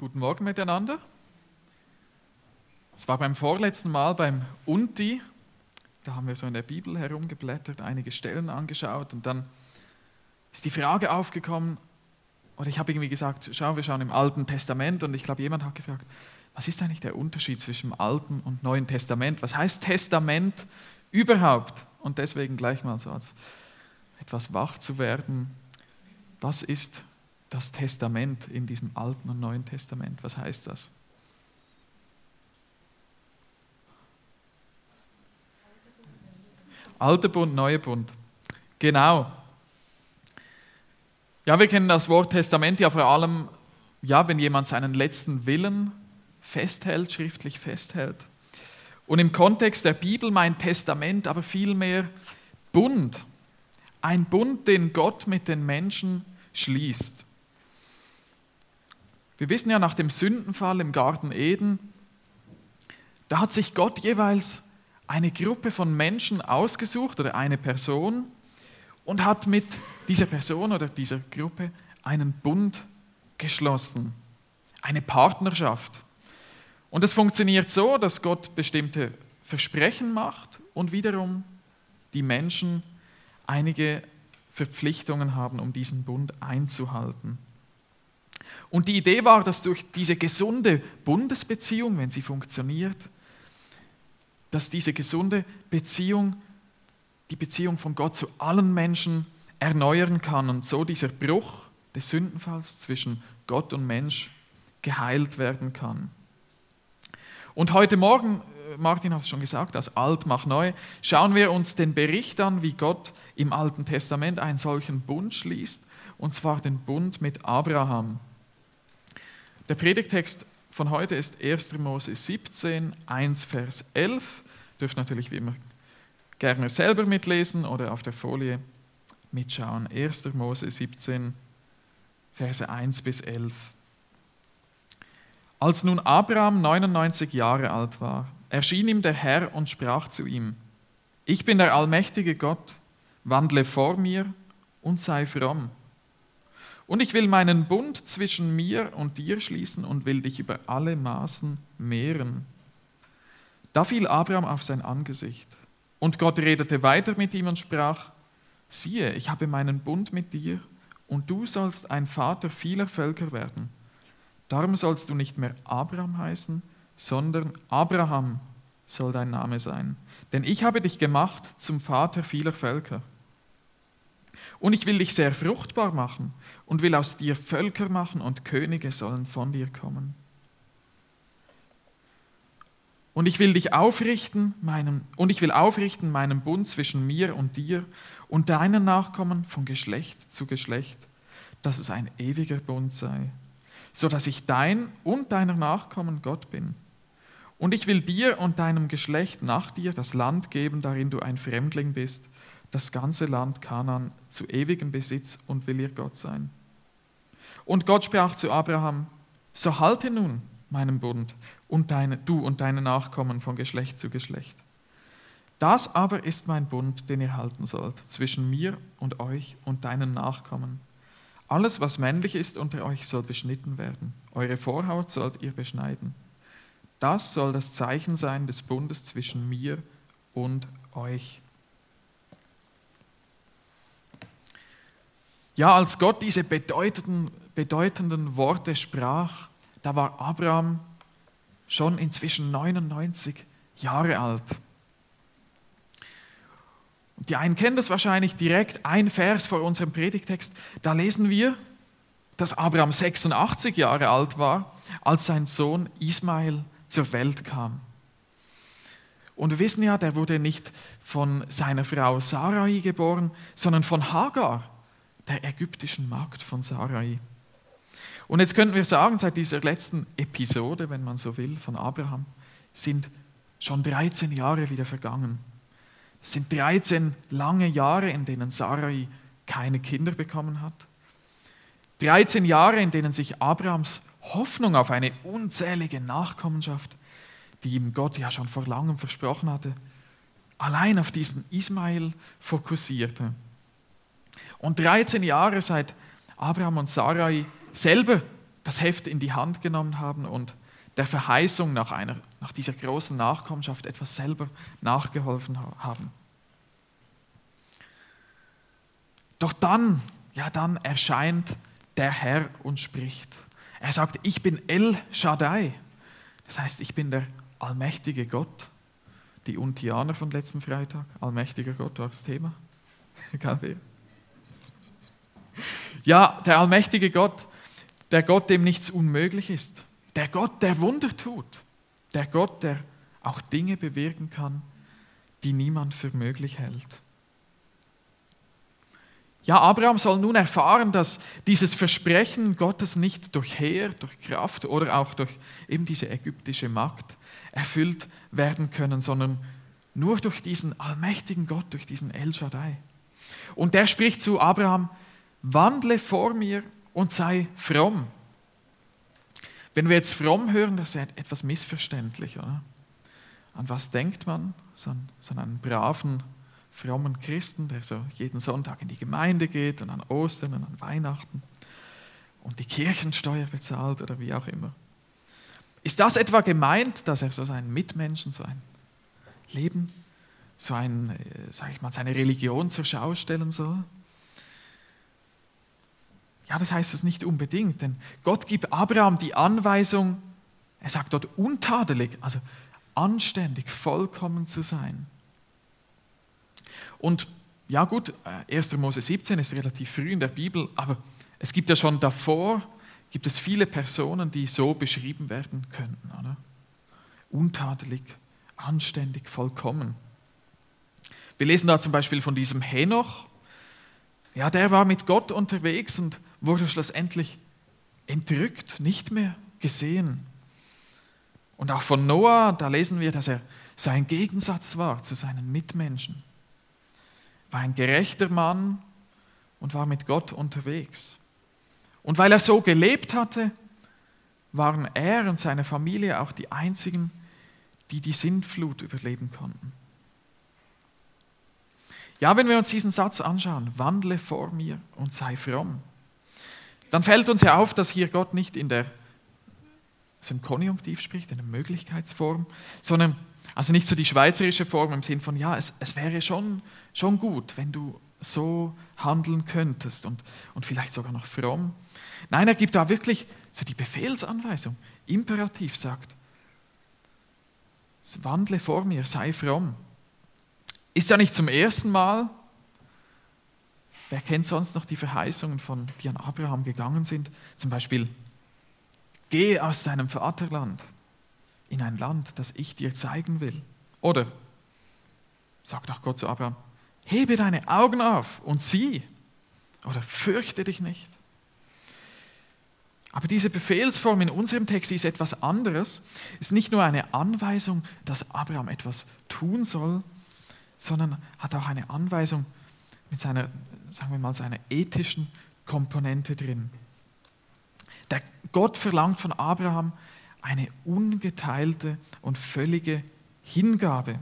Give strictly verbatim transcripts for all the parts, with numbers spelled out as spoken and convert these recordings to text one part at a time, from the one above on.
Guten Morgen miteinander. Es war beim vorletzten Mal beim Unti, da haben wir so in der Bibel herumgeblättert, einige Stellen angeschaut und dann ist die Frage aufgekommen, oder ich habe irgendwie gesagt, schau, wir schauen im Alten Testament und ich glaube, jemand hat gefragt, was ist eigentlich der Unterschied zwischen dem Alten und Neuen Testament? Was heißt Testament überhaupt? Und deswegen gleich mal so als etwas wach zu werden, was ist das Testament in diesem Alten und Neuen Testament? Was heißt das? Alter Bund, Neuer Bund. Genau. Ja, wir kennen das Wort Testament ja vor allem, ja, wenn jemand seinen letzten Willen festhält, schriftlich festhält. Und im Kontext der Bibel meint Testament aber vielmehr Bund. Ein Bund, den Gott mit den Menschen schließt. Wir wissen ja nach dem Sündenfall im Garten Eden, da hat sich Gott jeweils eine Gruppe von Menschen ausgesucht oder eine Person und hat mit dieser Person oder dieser Gruppe einen Bund geschlossen, eine Partnerschaft. Und es funktioniert so, dass Gott bestimmte Versprechen macht und wiederum die Menschen einige Verpflichtungen haben, um diesen Bund einzuhalten. Und die Idee war, dass durch diese gesunde Bundesbeziehung, wenn sie funktioniert, dass diese gesunde Beziehung die Beziehung von Gott zu allen Menschen erneuern kann und so dieser Bruch des Sündenfalls zwischen Gott und Mensch geheilt werden kann. Und heute Morgen, Martin hat es schon gesagt, das Alt macht neu, schauen wir uns den Bericht an, wie Gott im Alten Testament einen solchen Bund schließt, und zwar den Bund mit Abraham. Der Predigtext von heute ist erster Mose siebzehn, eins Vers elf. Ihr dürft natürlich wie immer gerne selber mitlesen oder auf der Folie mitschauen. erster Mose siebzehn, Verse eins bis elf. Als nun Abraham neunundneunzig Jahre alt war, erschien ihm der Herr und sprach zu ihm: Ich bin der allmächtige Gott, wandle vor mir und sei fromm. Und ich will meinen Bund zwischen mir und dir schließen und will dich über alle Maßen mehren. Da fiel Abraham auf sein Angesicht. Und Gott redete weiter mit ihm und sprach: Siehe, ich habe meinen Bund mit dir, und du sollst ein Vater vieler Völker werden. Darum sollst du nicht mehr Abraham heißen, sondern Abraham soll dein Name sein. Denn ich habe dich gemacht zum Vater vieler Völker. Und ich will dich sehr fruchtbar machen und will aus dir Völker machen und Könige sollen von dir kommen. Und ich will dich aufrichten, meinen, und ich will aufrichten meinen Bund zwischen mir und dir und deinen Nachkommen von Geschlecht zu Geschlecht, dass es ein ewiger Bund sei, so dass ich dein und deiner Nachkommen Gott bin. Und ich will dir und deinem Geschlecht nach dir das Land geben, darin du ein Fremdling bist, das ganze Land Kanaan zu ewigem Besitz, und will ihr Gott sein. Und Gott sprach zu Abraham: So halte nun meinen Bund, und deine, du und deine Nachkommen von Geschlecht zu Geschlecht. Das aber ist mein Bund, den ihr halten sollt, zwischen mir und euch und deinen Nachkommen. Alles, was männlich ist unter euch, soll beschnitten werden. Eure Vorhaut sollt ihr beschneiden. Das soll das Zeichen sein des Bundes zwischen mir und euch. Ja, als Gott diese bedeutenden, bedeutenden Worte sprach, da war Abraham schon inzwischen neunundneunzig Jahre alt. Und die einen kennen das wahrscheinlich direkt, ein Vers vor unserem Predigtext, da lesen wir, dass Abraham sechsundachtzig Jahre alt war, als sein Sohn Ismael zur Welt kam. Und wir wissen ja, der wurde nicht von seiner Frau Sarai geboren, sondern von Hagar, der ägyptischen Magd von Sarai. Und jetzt könnten wir sagen, seit dieser letzten Episode, wenn man so will, von Abraham, sind schon dreizehn Jahre wieder vergangen. Es sind dreizehn lange Jahre, in denen Sarai keine Kinder bekommen hat. dreizehn Jahre, in denen sich Abrahams Hoffnung auf eine unzählige Nachkommenschaft, die ihm Gott ja schon vor langem versprochen hatte, allein auf diesen Ismael fokussierte. Und dreizehn Jahre seit Abraham und Sarai selber das Heft in die Hand genommen haben und der Verheißung nach, einer, nach dieser großen Nachkommenschaft etwas selber nachgeholfen haben. Doch dann, ja dann erscheint der Herr und spricht. Er sagt, ich bin El Shaddai. Das heißt, ich bin der allmächtige Gott. Die Untianer von letzten Freitag, allmächtiger Gott war das Thema. Ja, der allmächtige Gott, der Gott, dem nichts unmöglich ist. Der Gott, der Wunder tut. Der Gott, der auch Dinge bewirken kann, die niemand für möglich hält. Ja, Abraham soll nun erfahren, dass dieses Versprechen Gottes nicht durch Heer, durch Kraft oder auch durch eben diese ägyptische Magd erfüllt werden können, sondern nur durch diesen allmächtigen Gott, durch diesen El Shaddai. Und der spricht zu Abraham, wandle vor mir und sei fromm. Wenn wir jetzt fromm hören, das ist etwas missverständlich, oder? An was denkt man? So an, so an einen braven, frommen Christen, der so jeden Sonntag in die Gemeinde geht und an Ostern und an Weihnachten und die Kirchensteuer bezahlt oder wie auch immer. Ist das etwa gemeint, dass er so seinen Mitmenschen, so ein Leben, so ein, sag ich mal, seine Religion zur Schau stellen soll? Ja, das heißt es nicht unbedingt, denn Gott gibt Abraham die Anweisung, er sagt dort untadelig, also anständig, vollkommen zu sein. Und ja gut, erster Mose siebzehn ist relativ früh in der Bibel, aber es gibt ja schon davor, gibt es viele Personen, die so beschrieben werden könnten, oder? Untadelig, anständig, vollkommen. Wir lesen da zum Beispiel von diesem Henoch. Ja, der war mit Gott unterwegs und wurde schlussendlich entrückt, nicht mehr gesehen. Und auch von Noah, da lesen wir, dass er so ein Gegensatz war zu seinen Mitmenschen. War ein gerechter Mann und war mit Gott unterwegs. Und weil er so gelebt hatte, waren er und seine Familie auch die einzigen, die die Sintflut überleben konnten. Ja, wenn wir uns diesen Satz anschauen, wandle vor mir und sei fromm, dann fällt uns ja auf, dass hier Gott nicht in der, also im Konjunktiv spricht, in der Möglichkeitsform, sondern also nicht so die schweizerische Form im Sinn von, ja, es, es wäre schon, schon gut, wenn du so handeln könntest und, und vielleicht sogar noch fromm. Nein, er gibt da wirklich so die Befehlsanweisung, imperativ sagt, wandle vor mir, sei fromm. Ist ja nicht zum ersten Mal. Wer kennt sonst noch die Verheißungen, von, die an Abraham gegangen sind? Zum Beispiel, geh aus deinem Vaterland in ein Land, das ich dir zeigen will. Oder, sagt auch Gott zu Abraham, hebe deine Augen auf und sieh. Oder fürchte dich nicht. Aber diese Befehlsform in unserem Text ist etwas anderes. Es ist nicht nur eine Anweisung, dass Abraham etwas tun soll, sondern hat auch eine Anweisung mit seiner, sagen wir mal, seiner ethischen Komponente drin. Der Gott verlangt von Abraham eine ungeteilte und völlige Hingabe.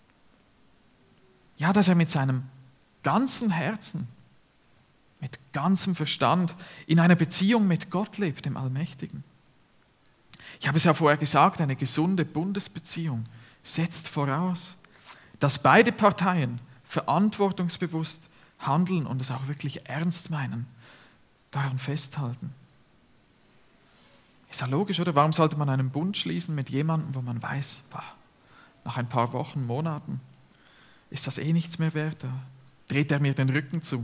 Ja, dass er mit seinem ganzen Herzen, mit ganzem Verstand in einer Beziehung mit Gott lebt, dem Allmächtigen. Ich habe es ja vorher gesagt, eine gesunde Bundesbeziehung setzt voraus, dass beide Parteien verantwortungsbewusst handeln und es auch wirklich ernst meinen, daran festhalten. Ist ja logisch, oder? Warum sollte man einen Bund schließen mit jemandem, wo man weiß, boah, nach ein paar Wochen, Monaten ist das eh nichts mehr wert, da dreht er mir den Rücken zu.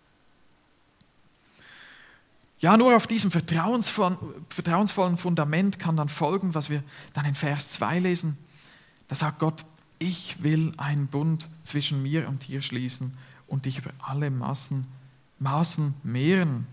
Ja, nur auf diesem vertrauensvollen, vertrauensvollen Fundament kann dann folgen, was wir dann in Vers zwei lesen. Da sagt Gott, ich will einen Bund zwischen mir und dir schließen und dich über alle Maßen, Maßen mehren.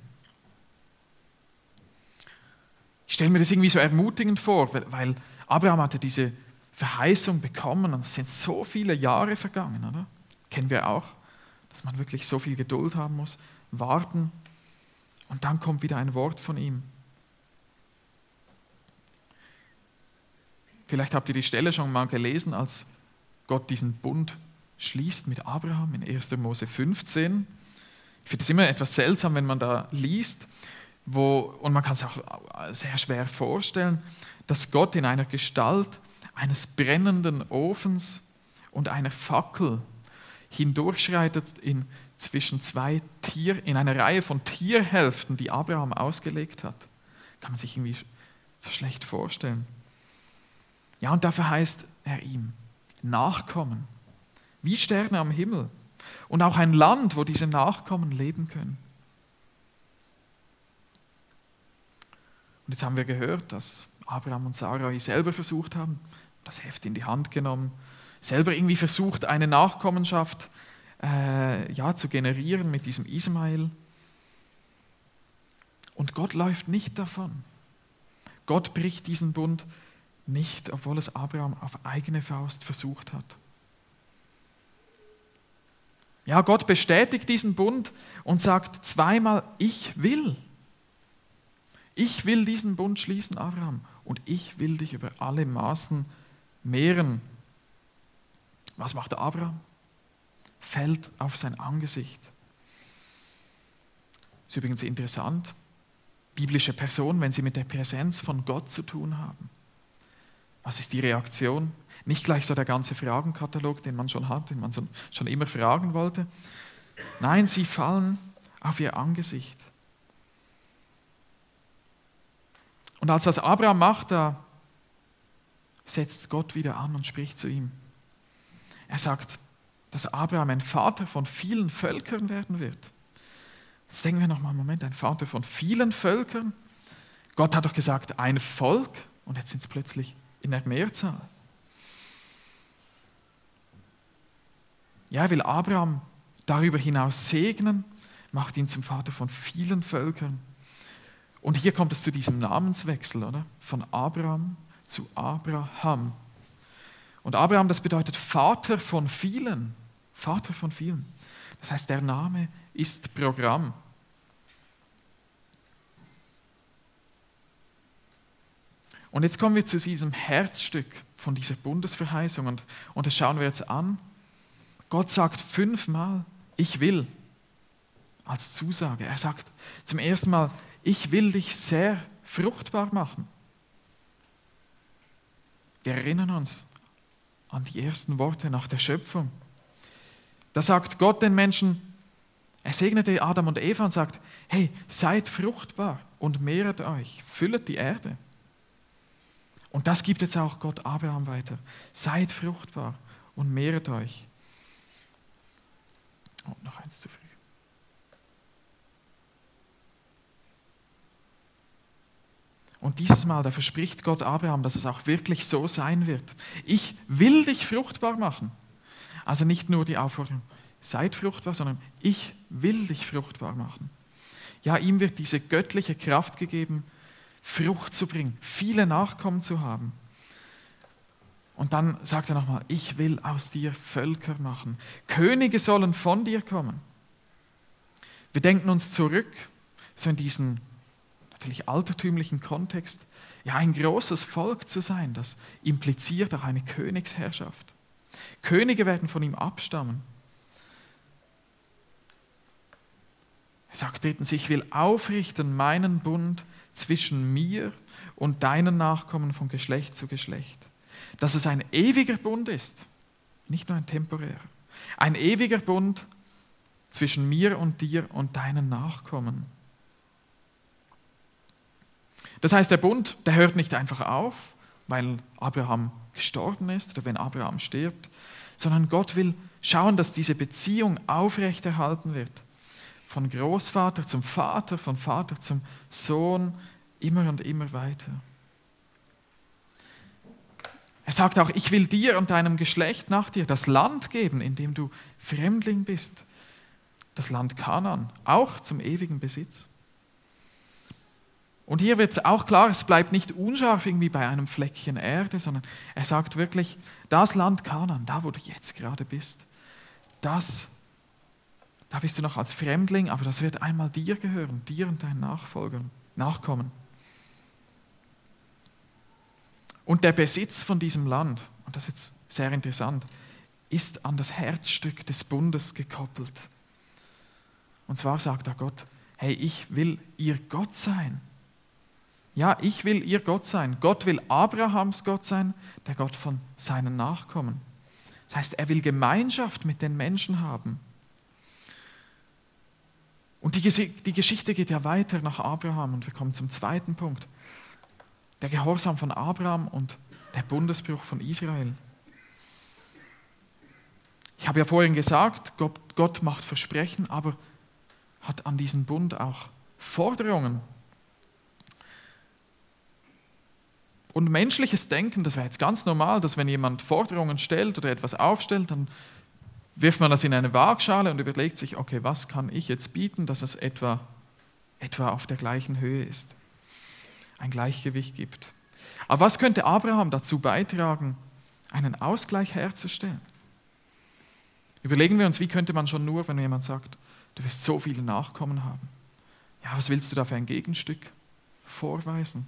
Ich stelle mir das irgendwie so ermutigend vor, weil Abraham hatte diese Verheißung bekommen und es sind so viele Jahre vergangen, oder? Kennen wir auch, dass man wirklich so viel Geduld haben muss, warten und dann kommt wieder ein Wort von ihm. Vielleicht habt ihr die Stelle schon mal gelesen, als Gott diesen Bund schließt mit Abraham in erster Mose fünfzehn. Ich finde es immer etwas seltsam, wenn man da liest. wo, und man kann es auch sehr schwer vorstellen, dass Gott in einer Gestalt eines brennenden Ofens und einer Fackel hindurchschreitet in, zwischen zwei Tier, in einer Reihe von Tierhälften, die Abraham ausgelegt hat. Kann man sich irgendwie so schlecht vorstellen. Ja, und da verheißt er ihm Nachkommen, wie Sterne am Himmel und auch ein Land, wo diese Nachkommen leben können. Und jetzt haben wir gehört, dass Abraham und Sarai selber versucht haben, das Heft in die Hand genommen, selber irgendwie versucht, eine Nachkommenschaft äh, ja, zu generieren mit diesem Ismael. Und Gott läuft nicht davon. Gott bricht diesen Bund nicht, obwohl es Abraham auf eigene Faust versucht hat. Ja, Gott bestätigt diesen Bund und sagt zweimal, ich will. Ich will diesen Bund schließen, Abraham, und ich will dich über alle Maßen mehren. Was macht Abraham? Fällt auf sein Angesicht. Ist übrigens interessant, biblische Personen, wenn sie mit der Präsenz von Gott zu tun haben. Was ist die Reaktion? Nicht gleich so der ganze Fragenkatalog, den man schon hat, den man schon immer fragen wollte. Nein, sie fallen auf ihr Angesicht. Und als das Abraham macht, da setzt Gott wieder an und spricht zu ihm. Er sagt, dass Abraham ein Vater von vielen Völkern werden wird. Jetzt denken wir nochmal einen Moment, ein Vater von vielen Völkern? Gott hat doch gesagt, ein Volk, und jetzt sind es plötzlich in der Mehrzahl. Ja, er will Abraham darüber hinaus segnen, macht ihn zum Vater von vielen Völkern. Und hier kommt es zu diesem Namenswechsel, oder? Von Abraham zu Abraham. Und Abraham, das bedeutet Vater von vielen. Vater von vielen. Das heißt, der Name ist Programm. Und jetzt kommen wir zu diesem Herzstück von dieser Bundesverheißung und, und das schauen wir jetzt an. Gott sagt fünfmal, ich will, als Zusage. Er sagt zum ersten Mal, ich will dich sehr fruchtbar machen. Wir erinnern uns an die ersten Worte nach der Schöpfung. Da sagt Gott den Menschen, er segnete Adam und Eva und sagt, hey, seid fruchtbar und mehret euch, füllet die Erde. Und das gibt jetzt auch Gott Abraham weiter. Seid fruchtbar und mehret euch. Oh, noch eins zu früh. Und dieses Mal, da verspricht Gott Abraham, dass es auch wirklich so sein wird. Ich will dich fruchtbar machen. Also nicht nur die Aufforderung, seid fruchtbar, sondern ich will dich fruchtbar machen. Ja, ihm wird diese göttliche Kraft gegeben, Frucht zu bringen, viele Nachkommen zu haben. Und dann sagt er nochmal, ich will aus dir Völker machen. Könige sollen von dir kommen. Wir denken uns zurück, so in diesen natürlich altertümlichen Kontext, ja, ein großes Volk zu sein, das impliziert auch eine Königsherrschaft. Könige werden von ihm abstammen. Er sagt drittens, ich will aufrichten meinen Bund zwischen mir und deinen Nachkommen von Geschlecht zu Geschlecht. Dass es ein ewiger Bund ist, nicht nur ein temporärer. Ein ewiger Bund zwischen mir und dir und deinen Nachkommen. Das heißt, der Bund, der hört nicht einfach auf, weil Abraham gestorben ist oder wenn Abraham stirbt, sondern Gott will schauen, dass diese Beziehung aufrechterhalten wird. Von Großvater zum Vater, von Vater zum Sohn, immer und immer weiter. Er sagt auch, ich will dir und deinem Geschlecht nach dir das Land geben, in dem du Fremdling bist. Das Land Kanaan, auch zum ewigen Besitz. Und hier wird es auch klar, es bleibt nicht unscharf irgendwie bei einem Fleckchen Erde, sondern er sagt wirklich, das Land Kanaan, da wo du jetzt gerade bist, das, da bist du noch als Fremdling, aber das wird einmal dir gehören, dir und deinen Nachfolgern, Nachkommen. Und der Besitz von diesem Land, und das ist jetzt sehr interessant, ist an das Herzstück des Bundes gekoppelt. Und zwar sagt da Gott, hey, ich will ihr Gott sein. Ja, ich will ihr Gott sein. Gott will Abrahams Gott sein, der Gott von seinen Nachkommen. Das heißt, er will Gemeinschaft mit den Menschen haben. Und die, die Geschichte geht ja weiter nach Abraham und wir kommen zum zweiten Punkt. Der Gehorsam von Abraham und der Bundesbruch von Israel. Ich habe ja vorhin gesagt, Gott, Gott macht Versprechen, aber hat an diesen Bund auch Forderungen. Und menschliches Denken, das wäre jetzt ganz normal, dass wenn jemand Forderungen stellt oder etwas aufstellt, dann wirft man das in eine Waagschale und überlegt sich, okay, was kann ich jetzt bieten, dass es etwa, etwa auf der gleichen Höhe ist, ein Gleichgewicht gibt. Aber was könnte Abraham dazu beitragen, einen Ausgleich herzustellen? Überlegen wir uns, wie könnte man schon nur, wenn jemand sagt, du wirst so viele Nachkommen haben. Ja, was willst du da für ein Gegenstück vorweisen?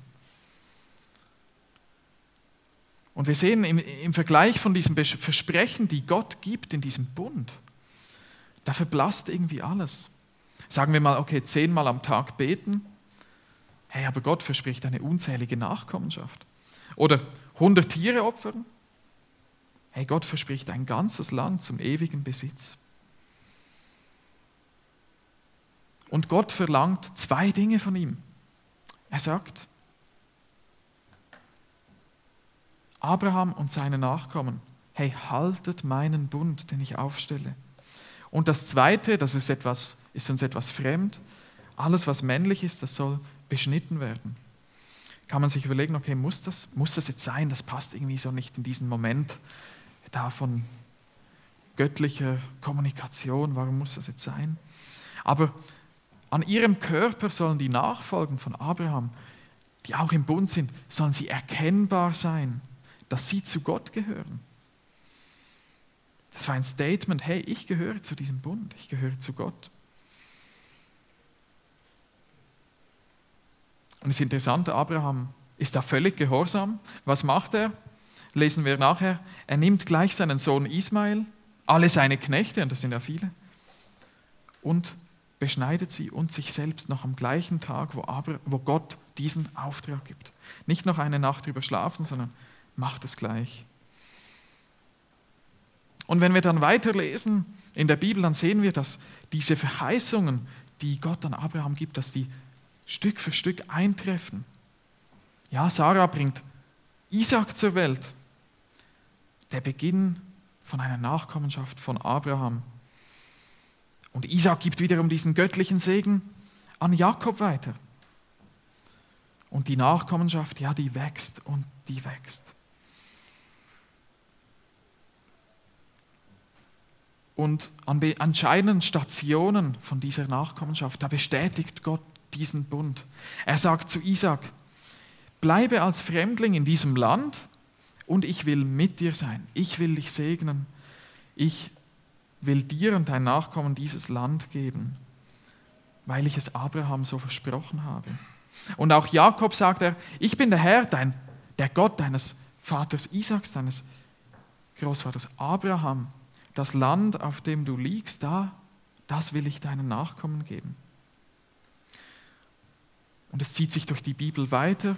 Und wir sehen im, im Vergleich von diesen Versprechen, die Gott gibt in diesem Bund, da verblasst irgendwie alles. Sagen wir mal, okay, zehnmal am Tag beten, hey, aber Gott verspricht eine unzählige Nachkommenschaft. Oder hundert Tiere opfern, hey, Gott verspricht ein ganzes Land zum ewigen Besitz. Und Gott verlangt zwei Dinge von ihm. Er sagt, Abraham und seine Nachkommen, hey, haltet meinen Bund, den ich aufstelle. Und das Zweite, das ist, etwas, ist uns etwas fremd, alles, was männlich ist, das soll beschnitten werden. Kann man sich überlegen, okay, muss das, muss das jetzt sein? Das passt irgendwie so nicht in diesen Moment da von göttlicher Kommunikation, warum muss das jetzt sein? Aber an ihrem Körper sollen die Nachfolgen von Abraham, die auch im Bund sind, sollen sie erkennbar sein, dass sie zu Gott gehören. Das war ein Statement, hey, ich gehöre zu diesem Bund, ich gehöre zu Gott. Und es ist interessant, Abraham ist da völlig gehorsam. Was macht er? Lesen wir nachher. Er nimmt gleich seinen Sohn Ismael, alle seine Knechte, und das sind ja viele, und beschneidet sie und sich selbst noch am gleichen Tag, wo, Abra- wo Gott diesen Auftrag gibt. Nicht noch eine Nacht drüber schlafen, sondern macht es gleich. Und wenn wir dann weiterlesen in der Bibel, dann sehen wir, dass diese Verheißungen, die Gott an Abraham gibt, dass die Stück für Stück eintreffen. Ja, Sarah bringt Isaak zur Welt. Der Beginn von einer Nachkommenschaft von Abraham. Und Isaak gibt wiederum diesen göttlichen Segen an Jakob weiter. Und die Nachkommenschaft, ja, die wächst und die wächst. Und an entscheidenden Stationen von dieser Nachkommenschaft, da bestätigt Gott diesen Bund. Er sagt zu Isaak, bleibe als Fremdling in diesem Land und ich will mit dir sein. Ich will dich segnen. Ich will dir und dein Nachkommen dieses Land geben, weil ich es Abraham so versprochen habe. Und auch Jakob sagt er, ich bin der Herr, dein, der Gott deines Vaters Isaaks, deines Großvaters Abraham. Das Land, auf dem du liegst, da, das will ich deinen Nachkommen geben. Und es zieht sich durch die Bibel weiter.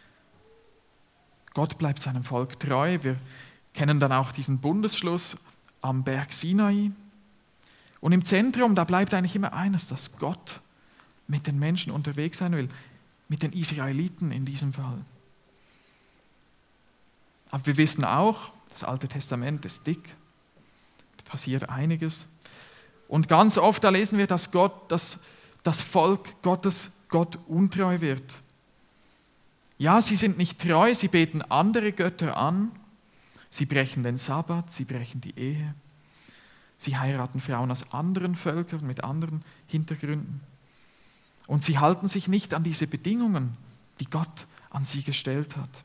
Gott bleibt seinem Volk treu. Wir kennen dann auch diesen Bundesschluss am Berg Sinai. Und im Zentrum, da bleibt eigentlich immer eines, dass Gott mit den Menschen unterwegs sein will, mit den Israeliten in diesem Fall. Aber wir wissen auch, das Alte Testament ist dick, da passiert einiges. Und ganz oft, da lesen wir, dass Gott, dass das Volk Gottes Gott untreu wird. Ja, sie sind nicht treu, sie beten andere Götter an, sie brechen den Sabbat, sie brechen die Ehe, sie heiraten Frauen aus anderen Völkern mit anderen Hintergründen. Und sie halten sich nicht an diese Bedingungen, die Gott an sie gestellt hat.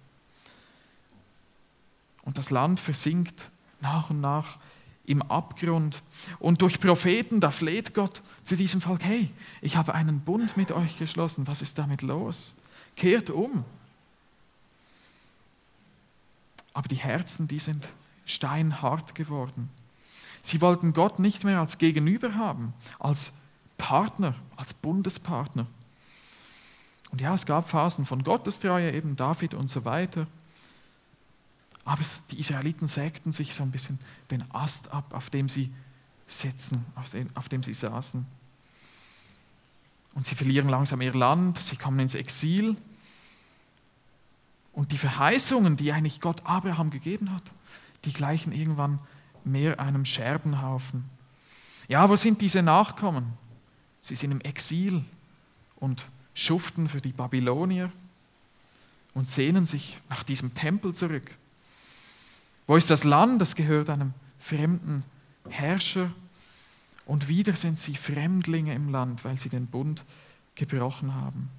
Und das Land versinkt nach und nach im Abgrund. Und durch Propheten, da fleht Gott zu diesem Volk, hey, ich habe einen Bund mit euch geschlossen, was ist damit los? Kehrt um. Aber die Herzen, die sind steinhart geworden. Sie wollten Gott nicht mehr als Gegenüber haben, als Partner, als Bundespartner. Und ja, es gab Phasen von Gottestreue, eben David und so weiter. Aber es, die Israeliten sägten sich so ein bisschen den Ast ab, auf dem sie sitzen, auf dem, auf dem sie saßen. Und sie verlieren langsam ihr Land, sie kommen ins Exil. Und die Verheißungen, die eigentlich Gott Abraham gegeben hat, die gleichen irgendwann mehr einem Scherbenhaufen. Ja, wo sind diese Nachkommen? Sie sind im Exil und schuften für die Babylonier und sehnen sich nach diesem Tempel zurück. Wo ist das Land? Das gehört einem fremden Herrscher. Und wieder sind sie Fremdlinge im Land, weil sie den Bund gebrochen haben.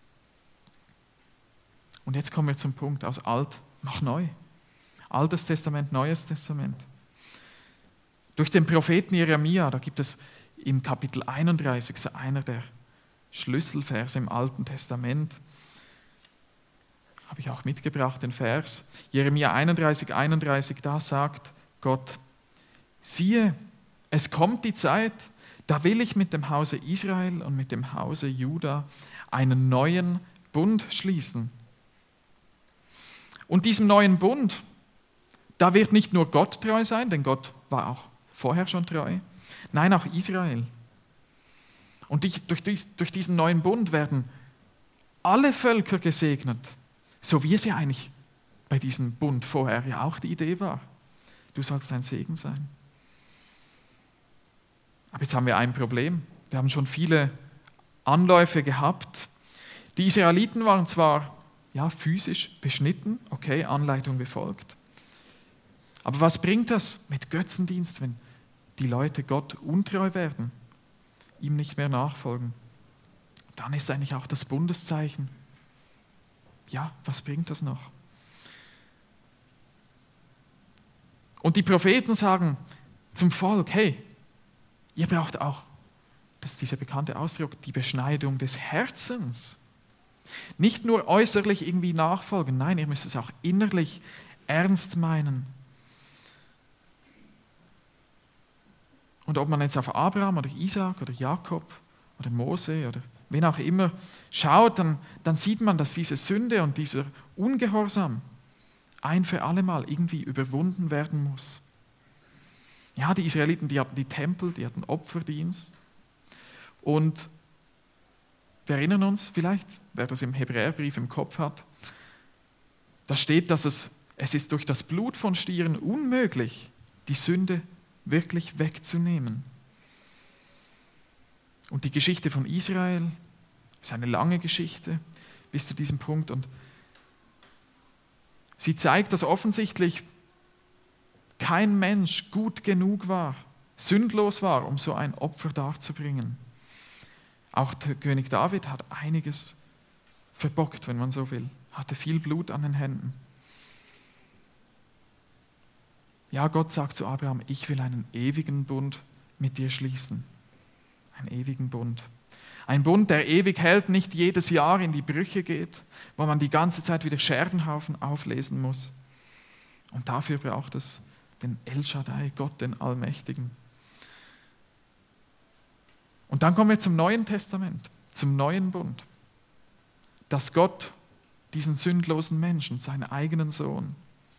Und jetzt kommen wir zum Punkt, aus alt nach neu. Altes Testament, Neues Testament. Durch den Propheten Jeremia, da gibt es im Kapitel einunddreißig so einer der Schlüsselverse im Alten Testament. Habe ich auch mitgebracht, den Vers. Jeremia einunddreißig, einunddreißig, da sagt Gott, siehe, es kommt die Zeit, da will ich mit dem Hause Israel und mit dem Hause Juda einen neuen Bund schließen. Und diesem neuen Bund, da wird nicht nur Gott treu sein, denn Gott war auch vorher schon treu, nein, auch Israel. Und durch, dies, durch diesen neuen Bund werden alle Völker gesegnet, so wie es ja eigentlich bei diesem Bund vorher ja auch die Idee war. Du sollst ein Segen sein. Aber jetzt haben wir ein Problem. Wir haben schon viele Anläufe gehabt. Die Israeliten waren zwar ja, physisch beschnitten, okay, Anleitung befolgt. Aber was bringt das mit Götzendienst, wenn die Leute Gott untreu werden, ihm nicht mehr nachfolgen? Dann ist eigentlich auch das Bundeszeichen. Ja, was bringt das noch? Und die Propheten sagen zum Volk, hey, ihr braucht auch, das ist dieser bekannte Ausdruck, die Beschneidung des Herzens. Nicht nur äußerlich irgendwie nachfolgen, nein, ihr müsst es auch innerlich ernst meinen. Und ob man jetzt auf Abraham oder Isaak oder Jakob oder Mose oder wen auch immer schaut, dann, dann sieht man, dass diese Sünde und dieser Ungehorsam ein für alle Mal irgendwie überwunden werden muss. Ja, die Israeliten, die hatten die Tempel, die hatten Opferdienst. Und wir erinnern uns vielleicht, wer das im Hebräerbrief im Kopf hat, da steht, dass es, es ist durch das Blut von Stieren unmöglich, die Sünde wirklich wegzunehmen. Und die Geschichte von Israel ist eine lange Geschichte bis zu diesem Punkt. Und sie zeigt, dass offensichtlich kein Mensch gut genug war, sündlos war, um so ein Opfer darzubringen. Auch König David hat einiges verbockt, wenn man so will, hatte viel Blut an den Händen. Ja, Gott sagt zu Abraham, ich will einen ewigen Bund mit dir schließen. Einen ewigen Bund. Ein Bund, der ewig hält, nicht jedes Jahr in die Brüche geht, wo man die ganze Zeit wieder Scherbenhaufen auflesen muss. Und dafür braucht es den El Shaddai, Gott, den Allmächtigen. Und dann kommen wir zum Neuen Testament, zum neuen Bund, dass Gott diesen sündlosen Menschen, seinen eigenen Sohn,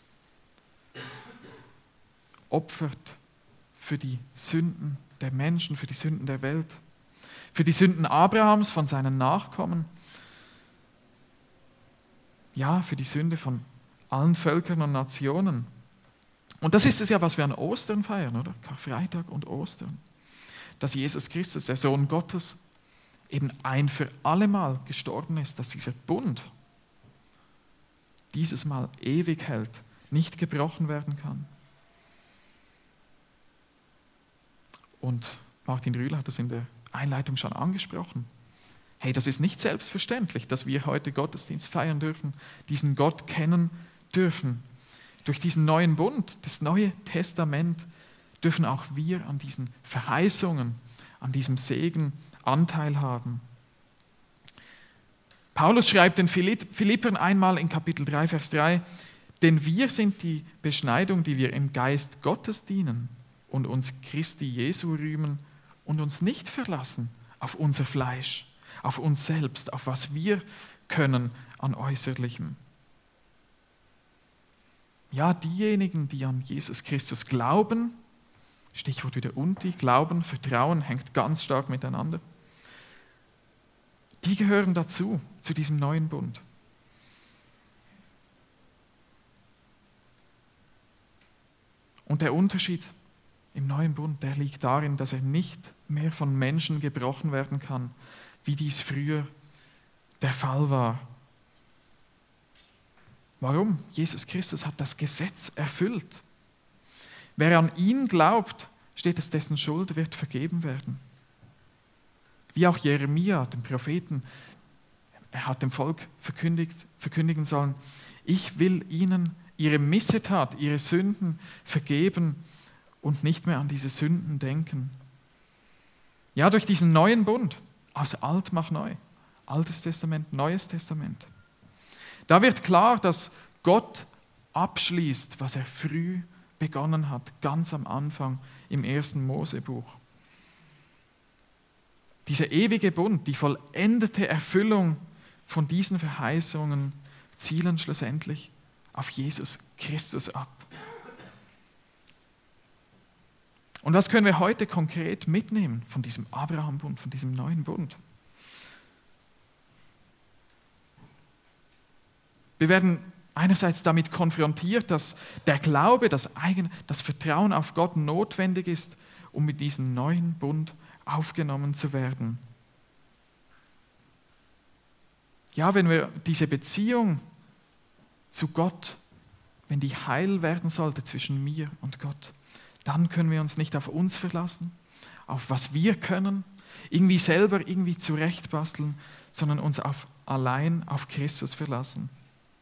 opfert für die Sünden der Menschen, für die Sünden der Welt, für die Sünden Abrahams von seinen Nachkommen, ja, für die Sünde von allen Völkern und Nationen. Und das ist es ja, was wir an Ostern feiern, oder? Karfreitag und Ostern. Dass Jesus Christus, der Sohn Gottes, eben ein für alle Mal gestorben ist, dass dieser Bund dieses Mal ewig hält, nicht gebrochen werden kann. Und Martin Rühle hat das in der Einleitung schon angesprochen. Hey, das ist nicht selbstverständlich, dass wir heute Gottesdienst feiern dürfen, diesen Gott kennen dürfen. Durch diesen neuen Bund, das Neue Testament, dürfen auch wir an diesen Verheißungen, an diesem Segen Anteil haben. Paulus schreibt den Philippern einmal in Kapitel drei, Vers drei, denn wir sind die Beschneidung, die wir im Geist Gottes dienen und uns Christi Jesu rühmen und uns nicht verlassen auf unser Fleisch, auf uns selbst, auf was wir können an Äußerlichem. Ja, diejenigen, die an Jesus Christus glauben, Stichwort wieder Unti, Glauben, Vertrauen hängt ganz stark miteinander, die gehören dazu, zu diesem neuen Bund. Und der Unterschied im neuen Bund, der liegt darin, dass er nicht mehr von Menschen gebrochen werden kann, wie dies früher der Fall war. Warum? Jesus Christus hat das Gesetz erfüllt. Wer an ihn glaubt, steht es, dessen Schuld wird vergeben werden. Wie auch Jeremia, dem Propheten, er hat dem Volk verkündigt, verkündigen sollen, ich will ihnen ihre Missetat, ihre Sünden vergeben und nicht mehr an diese Sünden denken. Ja, durch diesen neuen Bund, aus alt mach neu, Altes Testament, Neues Testament. Da wird klar, dass Gott abschließt, was er früh begonnen hat, ganz am Anfang im ersten Mosebuch. Dieser ewige Bund, die vollendete Erfüllung von diesen Verheißungen zielen schlussendlich auf Jesus Christus ab. Und was können wir heute konkret mitnehmen von diesem Abraham-Bund, von diesem neuen Bund? Wir werden einerseits damit konfrontiert, dass der Glaube, das eigene, das Vertrauen auf Gott notwendig ist, um mit diesem neuen Bund aufgenommen zu werden. Ja, wenn wir diese Beziehung zu Gott, wenn die heil werden sollte zwischen mir und Gott, dann können wir uns nicht auf uns verlassen, auf was wir können, irgendwie selber irgendwie zurechtbasteln, sondern uns auf, allein auf Christus verlassen.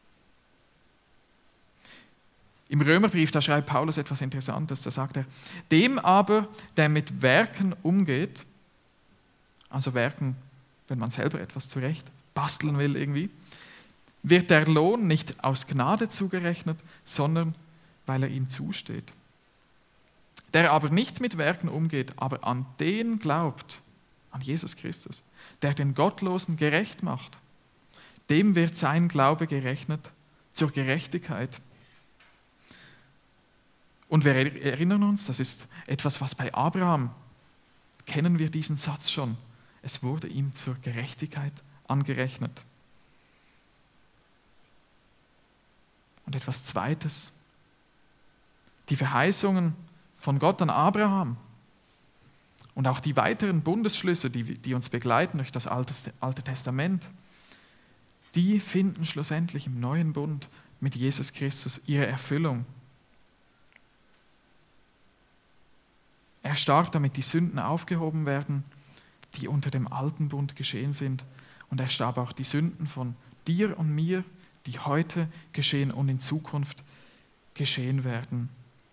Im Römerbrief, da schreibt Paulus etwas Interessantes, da sagt er, dem aber, der mit Werken umgeht, also Werken, wenn man selber etwas zurecht basteln will irgendwie, wird der Lohn nicht aus Gnade zugerechnet, sondern weil er ihm zusteht. Der aber nicht mit Werken umgeht, aber an den glaubt, an Jesus Christus, der den Gottlosen gerecht macht, dem wird sein Glaube gerechnet zur Gerechtigkeit. Und wir erinnern uns, das ist etwas, was bei Abraham, kennen wir diesen Satz schon, es wurde ihm zur Gerechtigkeit angerechnet. Und etwas Zweites, die Verheißungen von Gott an Abraham und auch die weiteren Bundesschlüsse, die, die uns begleiten durch das Alte, Alte Testament, die finden schlussendlich im neuen Bund mit Jesus Christus ihre Erfüllung. Er starb, damit die Sünden aufgehoben werden, die unter dem alten Bund geschehen sind. Und er starb auch die Sünden von dir und mir, die heute geschehen und in Zukunft geschehen werden.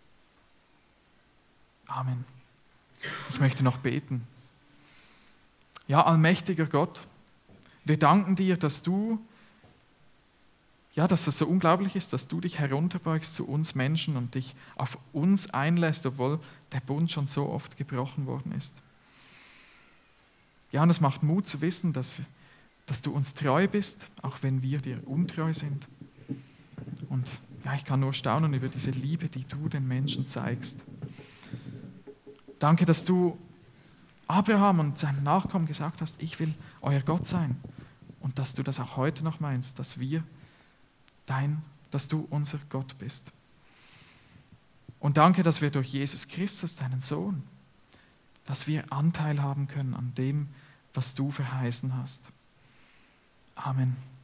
Amen. Ich möchte noch beten. Ja, allmächtiger Gott, wir danken dir, dass du, ja, dass es so unglaublich ist, dass du dich herunterbeugst zu uns Menschen und dich auf uns einlässt, obwohl der Bund schon so oft gebrochen worden ist. Ja, und es macht Mut zu wissen, dass, dass du uns treu bist, auch wenn wir dir untreu sind. Und ja, ich kann nur staunen über diese Liebe, die du den Menschen zeigst. Danke, dass du Abraham und seinen Nachkommen gesagt hast, ich will euer Gott sein. Und dass du das auch heute noch meinst, dass wir dein, dass du unser Gott bist. Und danke, dass wir durch Jesus Christus, deinen Sohn, dass wir Anteil haben können an dem, was du verheißen hast. Amen.